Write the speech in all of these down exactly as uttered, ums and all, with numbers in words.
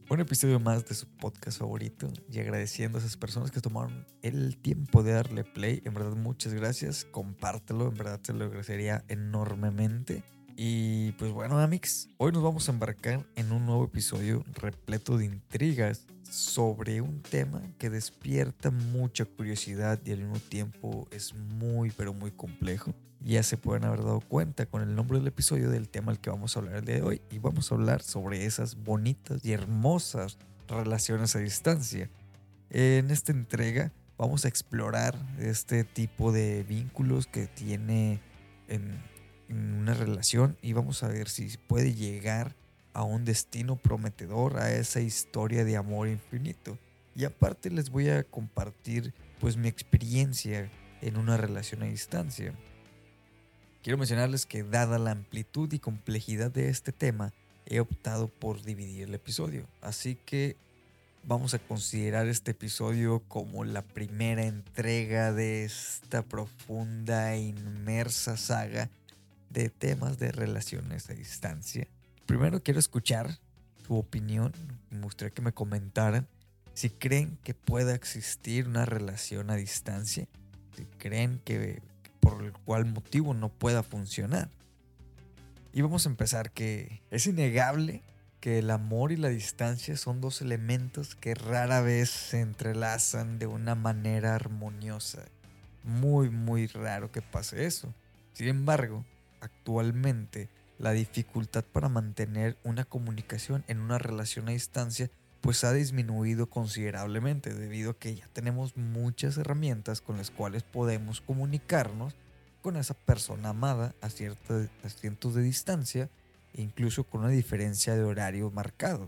Un episodio más de su podcast favorito y agradeciendo a esas personas que tomaron el tiempo de darle play. En verdad, muchas gracias. Compártelo, en verdad te lo agradecería enormemente. Y pues bueno, amigos, hoy nos vamos a embarcar en un nuevo episodio repleto de intrigas sobre un tema que despierta mucha curiosidad y al mismo tiempo es muy pero muy complejo. Ya se pueden haber dado cuenta con el nombre del episodio del tema al que vamos a hablar el día de hoy, y vamos a hablar sobre esas bonitas y hermosas relaciones a distancia. En esta entrega vamos a explorar este tipo de vínculos que tiene en, en una relación y vamos a ver si puede llegar a un destino prometedor, a esa historia de amor infinito. Y aparte les voy a compartir pues mi experiencia en una relación a distancia. Quiero mencionarles que dada la amplitud y complejidad de este tema, he optado por dividir el episodio. Así que vamos a considerar este episodio como la primera entrega de esta profunda e inmersa saga de temas de relaciones a distancia. Primero quiero escuchar su opinión. Me gustaría que me comentaran si creen que pueda existir una relación a distancia, si creen que por el cual motivo no pueda funcionar. Y vamos a empezar que es innegable que el amor y la distancia son dos elementos que rara vez se entrelazan de una manera armoniosa. Muy, muy raro que pase eso. Sin embargo, actualmente la dificultad para mantener una comunicación en una relación a distancia pues ha disminuido considerablemente debido a que ya tenemos muchas herramientas con las cuales podemos comunicarnos con esa persona amada a, cierta, a cientos de distancia e incluso con una diferencia de horario marcado.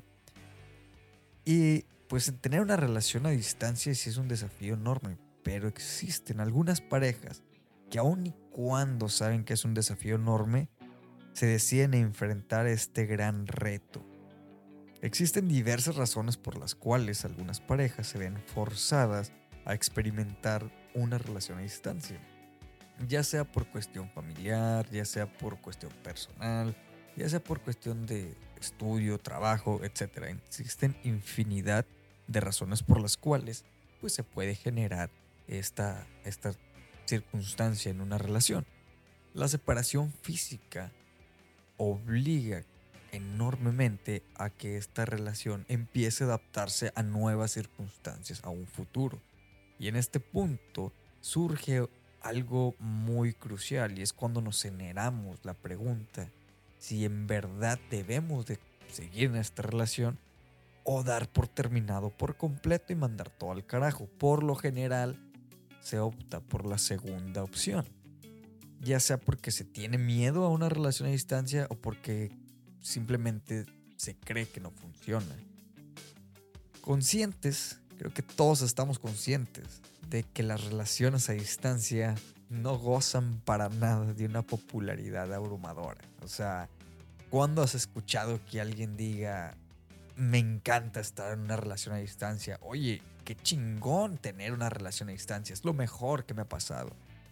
Y pues tener una relación a distancia sí es un desafío enorme, pero existen algunas parejas que aun y cuando saben que es un desafío enorme, se deciden a enfrentar este gran reto. Existen diversas razones por las cuales algunas parejas se ven forzadas a experimentar una relación a distancia, ya sea por cuestión familiar, ya sea por cuestión personal, ya sea por cuestión de estudio, trabajo, etcétera. Existen infinidad de razones por las cuales pues, se puede generar esta, esta circunstancia en una relación. La separación física obliga enormemente a que esta relación empiece a adaptarse a nuevas circunstancias, a un futuro. Y en este punto surge algo muy crucial y es cuando nos generamos la pregunta si en verdad debemos de seguir en esta relación o dar por terminado por completo y mandar todo al carajo. Por lo general se opta por la segunda opción, ya sea porque se tiene miedo a una relación a distancia o porque simplemente se cree que no funciona. Conscientes, creo que todos estamos conscientes de que las relaciones a distancia no gozan para nada de una popularidad abrumadora. O sea, ¿cuándo has escuchado que alguien diga, me encanta estar en una relación a distancia? Oye, qué chingón tener una relación a distancia, es lo mejor que me ha pasado.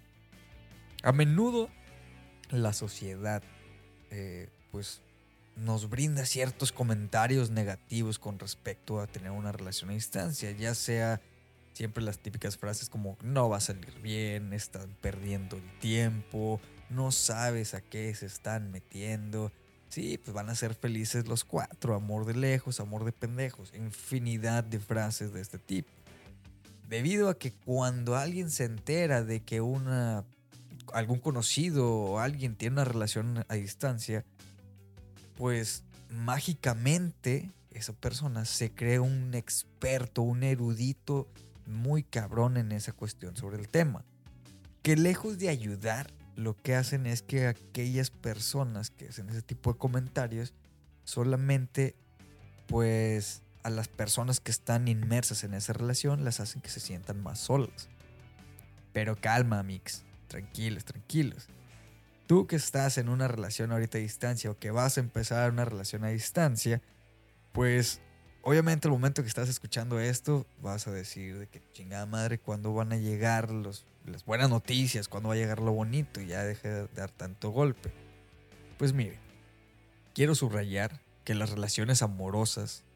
A menudo la sociedad eh, pues nos brinda ciertos comentarios negativos con respecto a tener una relación a distancia, ya sea siempre las típicas frases como no va a salir bien, están perdiendo el tiempo, no sabes a qué se están metiendo. Sí, pues van a ser felices los cuatro, amor de lejos, amor de pendejos, infinidad de frases de este tipo. Debido a que cuando alguien se entera de que una algún conocido o alguien tiene una relación a distancia, pues mágicamente esa persona se cree un experto, un erudito muy cabrón en esa cuestión sobre el tema. Que lejos de ayudar, lo que hacen es que aquellas personas que hacen ese tipo de comentarios solamente pues a las personas que están inmersas en esa relación las hacen que se sientan más solas. Pero calma, mix, tranquilos, tranquilos. Tú que estás en una relación ahorita a distancia o que vas a empezar una relación a distancia, pues obviamente al momento que estás escuchando esto vas a decir de que chingada madre, ¿cuándo van a llegar los, las buenas noticias? ¿Cuándo va a llegar lo bonito? Y ya deje de dar tanto golpe. Pues mire, quiero subrayar que las relaciones amorosas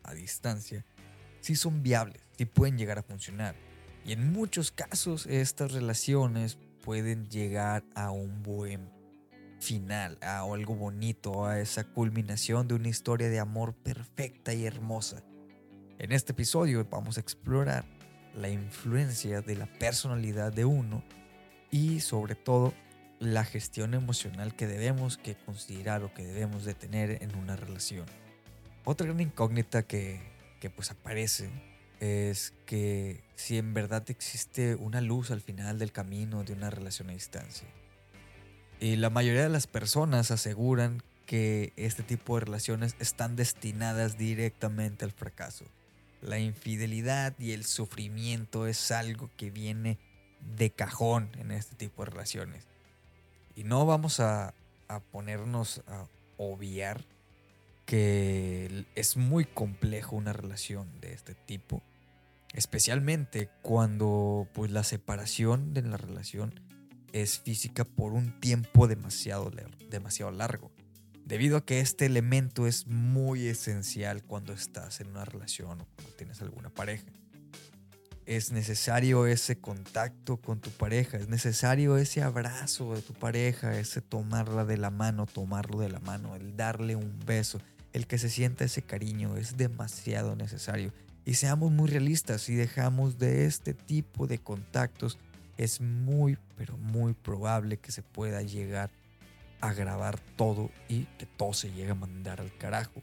a distancia sí son viables, sí pueden llegar a funcionar. Y en muchos casos estas relaciones pueden llegar a un buen final, a algo bonito, a esa culminación de una historia de amor perfecta y hermosa. En este episodio vamos a explorar la influencia de la personalidad de uno y sobre todo la gestión emocional que debemos que considerar o que debemos de tener en una relación. Otra gran incógnita que, que pues aparece es que si en verdad existe una luz al final del camino de una relación a distancia. Y la mayoría de las personas aseguran que este tipo de relaciones están destinadas directamente al fracaso. La infidelidad y el sufrimiento es algo que viene de cajón en este tipo de relaciones. Y no vamos a, a ponernos a obviar que es muy complejo una relación de este tipo, especialmente cuando pues la separación de la relación es física por un tiempo demasiado, demasiado largo, debido a que este elemento es muy esencial cuando estás en una relación o cuando tienes alguna pareja. Es necesario ese contacto con tu pareja, es necesario ese abrazo de tu pareja, ese tomarla de la mano, tomarlo de la mano, el darle un beso, el que se sienta ese cariño, es demasiado necesario. Y seamos muy realistas, si dejamos de este tipo de contactos, es muy, pero muy probable que se pueda llegar a agravar todo y que todo se llegue a mandar al carajo.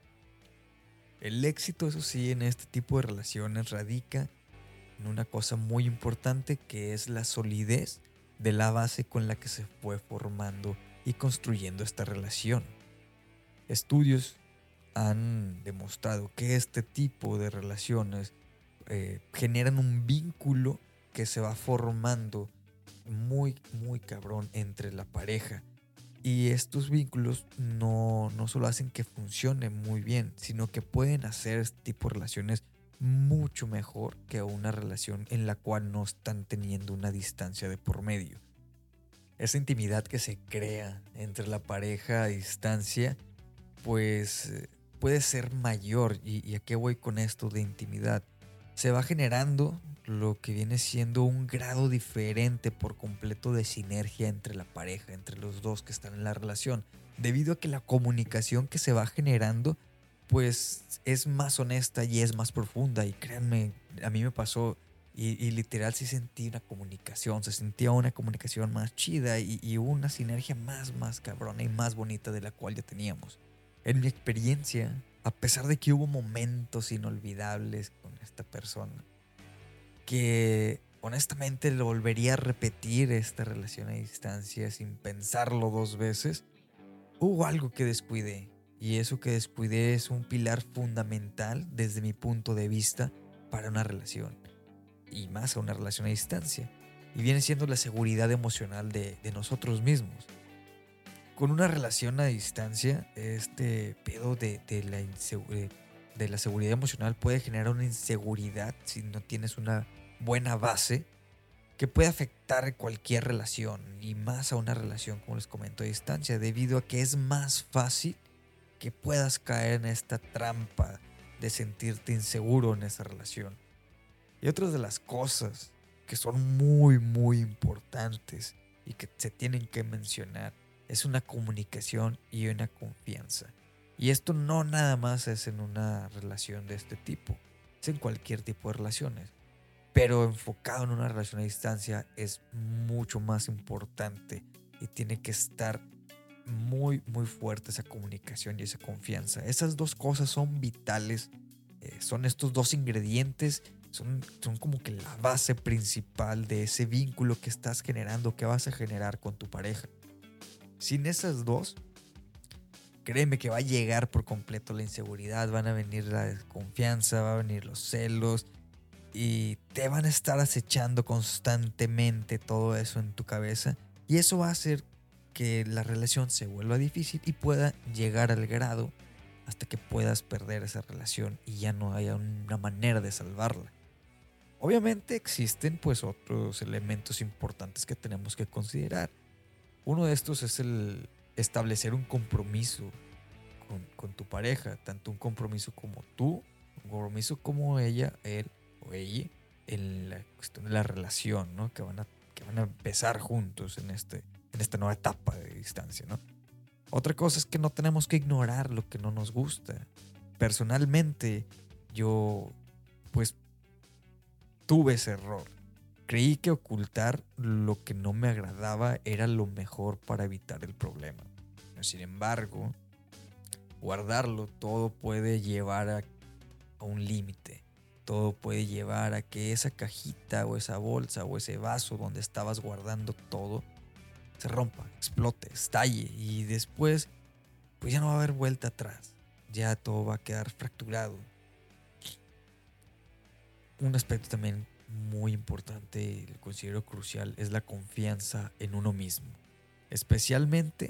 El éxito, eso sí, en este tipo de relaciones radica en una cosa muy importante, que es la solidez de la base con la que se fue formando y construyendo esta relación. Estudios han demostrado que este tipo de relaciones eh, generan un vínculo que se va formando muy, muy cabrón entre la pareja. Y estos vínculos no, no solo hacen que funcione muy bien, sino que pueden hacer este tipo de relaciones mucho mejor que una relación en la cual no están teniendo una distancia de por medio. Esa intimidad que se crea entre la pareja a distancia, pues puede ser mayor. ¿Y, y a qué voy con esto de intimidad? Se va generando lo que viene siendo un grado diferente por completo de sinergia entre la pareja, entre los dos que están en la relación, debido a que la comunicación que se va generando pues es más honesta y es más profunda. Y créanme, a mí me pasó y, y literal sí sentí una comunicación, se sentía una comunicación más chida y, y una sinergia más, más cabrona y más bonita de la cual ya teníamos. En mi experiencia, a pesar de que hubo momentos inolvidables con esta persona, que honestamente lo volvería a repetir esta relación a distancia sin pensarlo dos veces, hubo algo que descuidé. Y eso que descuidé es un pilar fundamental desde mi punto de vista para una relación. Y más a una relación a distancia. Y viene siendo la seguridad emocional de, de nosotros mismos. Con una relación a distancia, este pedo de, de, la insegu- de la seguridad emocional puede generar una inseguridad si no tienes una buena base, que puede afectar cualquier relación y más a una relación, como les comento, a distancia, debido a que es más fácil que puedas caer en esta trampa de sentirte inseguro en esa relación. Y otras de las cosas que son muy, muy importantes y que se tienen que mencionar es una comunicación y una confianza. Y esto no nada más es en una relación de este tipo, es en cualquier tipo de relaciones. Pero enfocado en una relación a distancia es mucho más importante y tiene que estar muy, muy fuerte esa comunicación y esa confianza. Esas dos cosas son vitales, eh, son estos dos ingredientes, son, son como que la base principal de ese vínculo que estás generando, que vas a generar con tu pareja. Sin esas dos, créeme que va a llegar por completo la inseguridad, van a venir la desconfianza, va a venir los celos y te van a estar acechando constantemente todo eso en tu cabeza. Y eso va a hacer que la relación se vuelva difícil y pueda llegar al grado hasta que puedas perder esa relación y ya no haya una manera de salvarla. Obviamente existen pues otros elementos importantes que tenemos que considerar. Uno de estos es el establecer un compromiso con, con tu pareja, tanto un compromiso como tú compromiso como ella, él o ella en la cuestión de la relación, ¿no? Que van a, que van a empezar juntos en, este, en esta nueva etapa de distancia, ¿no? Otra cosa es que no tenemos que ignorar lo que no nos gusta. Personalmente, yo pues tuve ese error. Creí que ocultar lo que no me agradaba era lo mejor para evitar el problema. Sin embargo, guardarlo todo puede llevar a, a un límite. Todo puede llevar a que esa cajita o esa bolsa o ese vaso donde estabas guardando todo se rompa, explote, estalle y después pues ya no va a haber vuelta atrás. Ya todo va a quedar fracturado. Un aspecto también muy importante y lo considero crucial es la confianza en uno mismo. Especialmente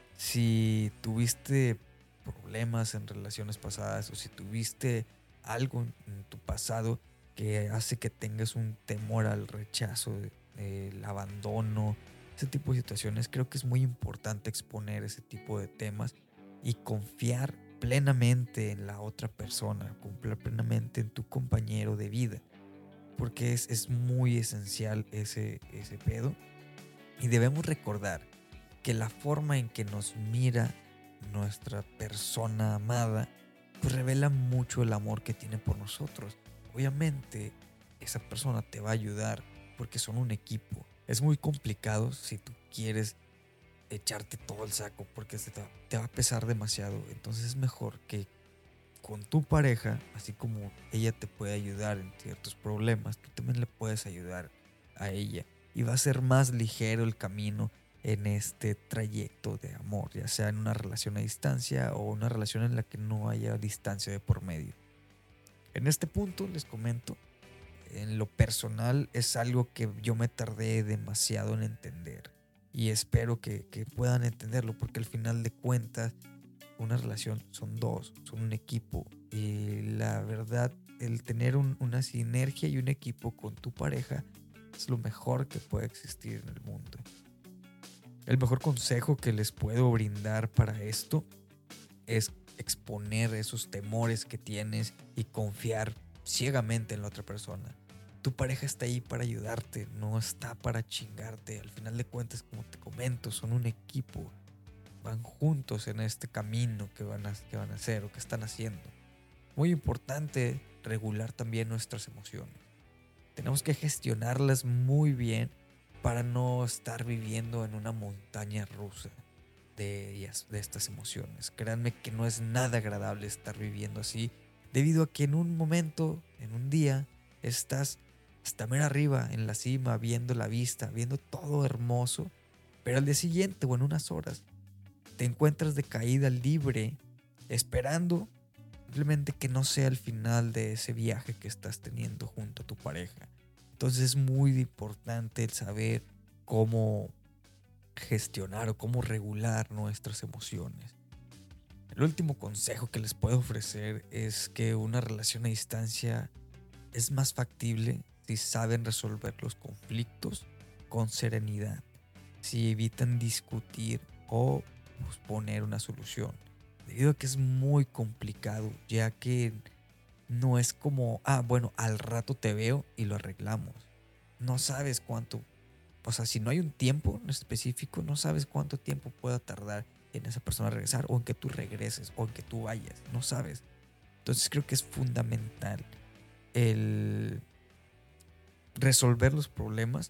si tuviste problemas en relaciones pasadas o si tuviste algo en tu pasado que hace que tengas un temor al rechazo, el abandono, ese tipo de situaciones. Creo que es muy importante exponer ese tipo de temas y confiar plenamente en la otra persona, confiar plenamente en tu compañero de vida, porque es, es muy esencial ese, ese pedo. Y debemos recordar que la forma en que nos mira nuestra persona amada pues revela mucho el amor que tiene por nosotros. Obviamente esa persona te va a ayudar porque son un equipo. Es muy complicado si tú quieres echarte todo el saco porque te va, te va a pesar demasiado. Entonces es mejor que con tu pareja, así como ella te puede ayudar en ciertos problemas, tú también le puedes ayudar a ella. Y va a ser más ligero el camino en este trayecto de amor, ya sea en una relación a distancia o una relación en la que no haya distancia de por medio. En este punto les comento, en lo personal es algo que yo me tardé demasiado en entender y espero que, que puedan entenderlo porque al final de cuentas una relación son dos, son un equipo y la verdad el tener un, una sinergia y un equipo con tu pareja es lo mejor que puede existir en el mundo. El mejor consejo que les puedo brindar para esto es exponer esos temores que tienes y confiar ciegamente en la otra persona. Tu pareja está ahí para ayudarte, no está para chingarte. Al final de cuentas, como te comento, son un equipo. Van juntos en este camino que van a, que van a hacer o que están haciendo. Muy importante regular también nuestras emociones. Tenemos que gestionarlas muy bien para no estar viviendo en una montaña rusa de ellas, de estas emociones. Créanme que no es nada agradable estar viviendo así, debido a que en un momento, en un día, estás hasta mera arriba, en la cima, viendo la vista, viendo todo hermoso, pero al día siguiente o en unas horas te encuentras de caída libre, esperando simplemente que no sea el final de ese viaje que estás teniendo junto a tu pareja. Entonces es muy importante el saber cómo gestionar o cómo regular nuestras emociones. El último consejo que les puedo ofrecer es que una relación a distancia es más factible si saben resolver los conflictos con serenidad, si evitan discutir o posponer una solución, debido a que es muy complicado, ya que no es como, ah, bueno, al rato te veo y lo arreglamos. No sabes cuánto, o sea, si no hay un tiempo en específico, no sabes cuánto tiempo pueda tardar en esa persona regresar o en que tú regreses o en que tú vayas, no sabes. Entonces creo que es fundamental el resolver los problemas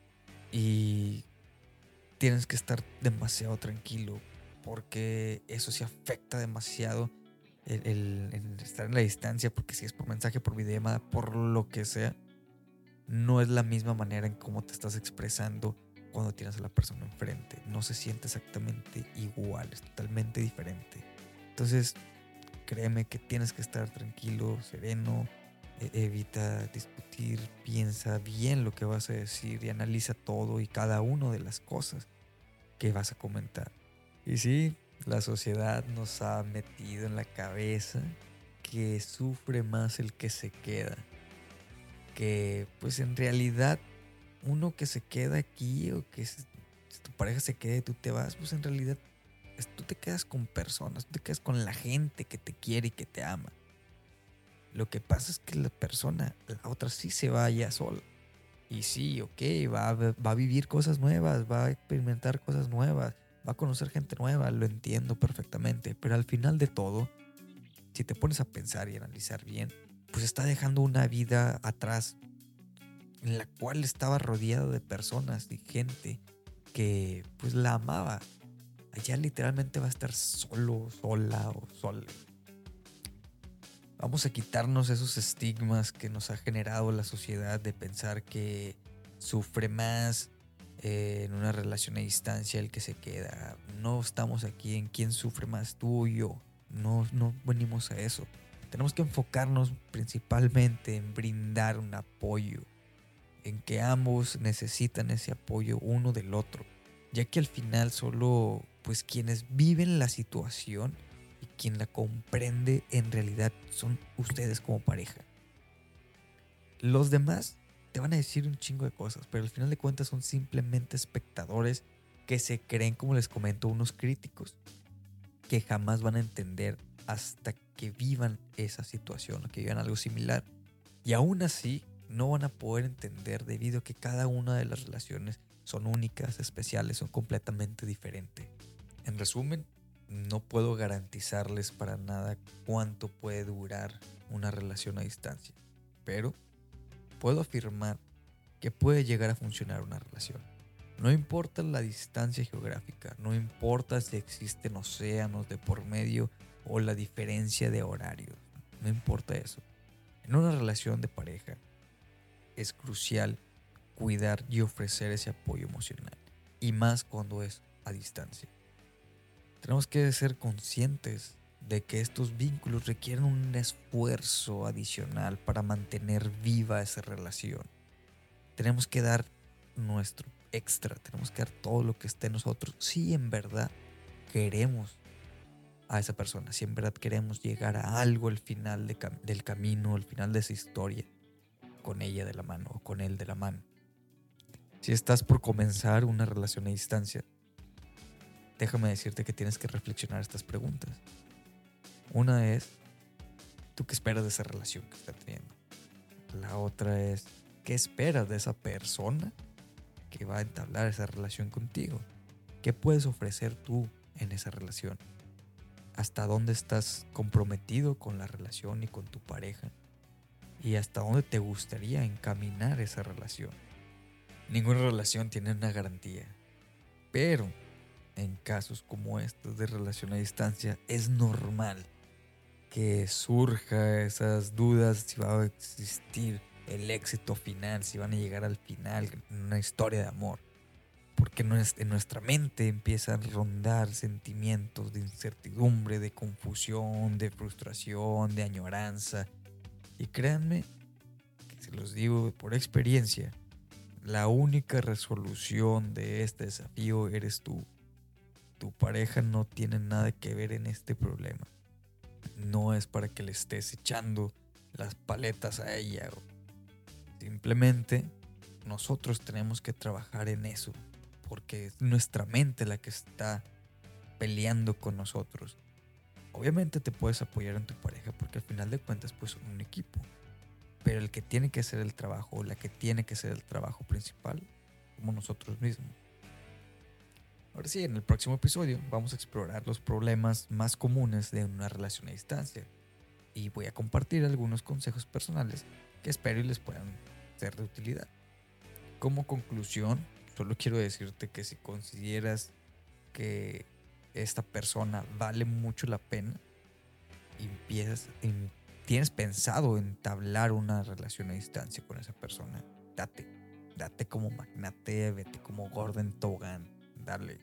y tienes que estar demasiado tranquilo porque eso sí afecta demasiado el, el, el estar en la distancia, porque si es por mensaje, por videollamada, por lo que sea, no es la misma manera en cómo te estás expresando cuando tienes a la persona enfrente. No se siente exactamente igual, es totalmente diferente. Entonces, créeme que tienes que estar tranquilo, sereno, e- evita discutir, piensa bien lo que vas a decir y analiza todo y cada una de las cosas que vas a comentar. Y sí, la sociedad nos ha metido en la cabeza que sufre más el que se queda, que pues en realidad uno que se queda aquí o que si tu pareja se quede y tú te vas, pues en realidad tú te quedas con personas, tú te quedas con la gente que te quiere y que te ama. Lo que pasa es que la persona, la otra sí se va ya sola. Y sí, ok, va a, va a vivir cosas nuevas, va a experimentar cosas nuevas, va a conocer gente nueva, lo entiendo perfectamente. Pero al final de todo, si te pones a pensar y analizar bien, pues está dejando una vida atrás en la cual estaba rodeada de personas y gente que pues la amaba. Allá literalmente va a estar solo, sola o sola. Vamos a quitarnos esos estigmas que nos ha generado la sociedad de pensar que sufre más eh, en una relación a distancia el que se queda. No estamos aquí en quién sufre más, tú o yo. No, no venimos a eso. Tenemos que enfocarnos principalmente en brindar un apoyo, en que ambos necesitan ese apoyo uno del otro, ya que al final solo pues quienes viven la situación y quien la comprende en realidad son ustedes como pareja. Los demás te van a decir un chingo de cosas, pero al final de cuentas son simplemente espectadores que se creen, como les comento, unos críticos que jamás van a entender hasta que vivan esa situación o que vivan algo similar. Y aún así no van a poder entender debido a que cada una de las relaciones son únicas, especiales, son completamente diferentes. En resumen, no puedo garantizarles para nada cuánto puede durar una relación a distancia, pero puedo afirmar que puede llegar a funcionar una relación. No importa la distancia geográfica, no importa si existen océanos de por medio o la diferencia de horarios, no importa eso. En una relación de pareja es crucial cuidar y ofrecer ese apoyo emocional, y más cuando es a distancia. Tenemos que ser conscientes de que estos vínculos requieren un esfuerzo adicional para mantener viva esa relación. Tenemos que dar nuestro extra, tenemos que dar todo lo que esté en nosotros si en verdad queremos a esa persona, si en verdad queremos llegar a algo al final de cam- del camino, al final de esa historia, con ella de la mano o con él de la mano. Si estás por comenzar una relación a distancia, déjame decirte que tienes que reflexionar estas preguntas. Una es, ¿tú qué esperas de esa relación que estás teniendo? La otra es, ¿qué esperas de esa persona que va a entablar esa relación contigo? ¿Qué puedes ofrecer tú en esa relación? ¿Hasta dónde estás comprometido con la relación y con tu pareja? ¿Y hasta dónde te gustaría encaminar esa relación? Ninguna relación tiene una garantía, pero en casos como estos de relación a distancia es normal que surja esas dudas si va a existir el éxito final, si van a llegar al final en una historia de amor. Porque en nuestra mente empiezan a rondar sentimientos de incertidumbre, de confusión, de frustración, de añoranza. Y créanme, que se los digo por experiencia, la única resolución de este desafío eres tú. Tu pareja no tiene nada que ver en este problema. No es para que le estés echando las paletas a ella. Simplemente nosotros tenemos que trabajar en eso, porque es nuestra mente la que está peleando con nosotros. Obviamente te puedes apoyar en tu pareja porque al final de cuentas pues son un equipo, pero el que tiene que hacer el trabajo, o la que tiene que hacer el trabajo principal, somos nosotros mismos. Ahora sí, en el próximo episodio vamos a explorar los problemas más comunes de una relación a distancia y voy a compartir algunos consejos personales que espero y les puedan ser de utilidad. Como conclusión, solo quiero decirte que si consideras que esta persona vale mucho la pena y empiezas, en, tienes pensado entablar una relación a distancia con esa persona, date, date como magnate, vete como Gordon Tobogán, dale.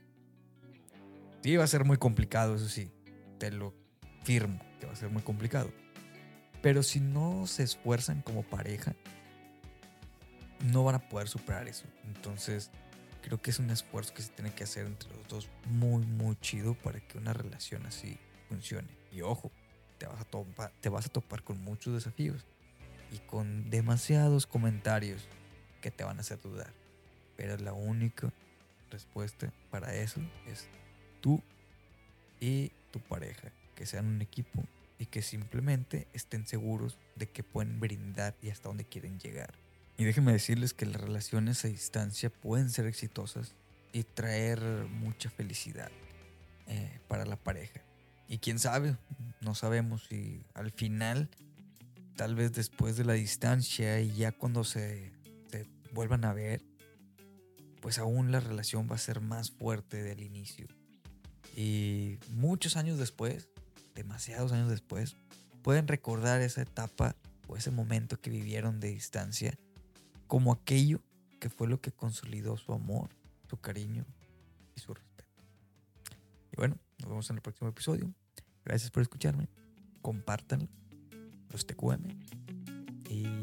Sí, va a ser muy complicado, eso sí, te lo firmo, que va a ser muy complicado. Pero si no se esfuerzan como pareja, no van a poder superar eso. Entonces, creo que es un esfuerzo que se tiene que hacer entre los dos muy, muy chido para que una relación así funcione. Y ojo, te vas a topar, te vas a topar con muchos desafíos y con demasiados comentarios que te van a hacer dudar. Pero la única respuesta para eso es tú y tu pareja, que sean un equipo y que simplemente estén seguros de que pueden brindar y hasta dónde quieren llegar. Y déjenme decirles que las relaciones a distancia pueden ser exitosas y traer mucha felicidad eh, para la pareja. Y quién sabe, no sabemos si al final, tal vez después de la distancia y ya cuando se, se vuelvan a ver, pues aún la relación va a ser más fuerte del inicio. Y muchos años después, demasiados años después, pueden recordar esa etapa o ese momento que vivieron de distancia como aquello que fue lo que consolidó su amor, su cariño y su respeto. Y bueno, nos vemos en el próximo episodio. Gracias por escucharme. Compártanlo. Los T Q M. Y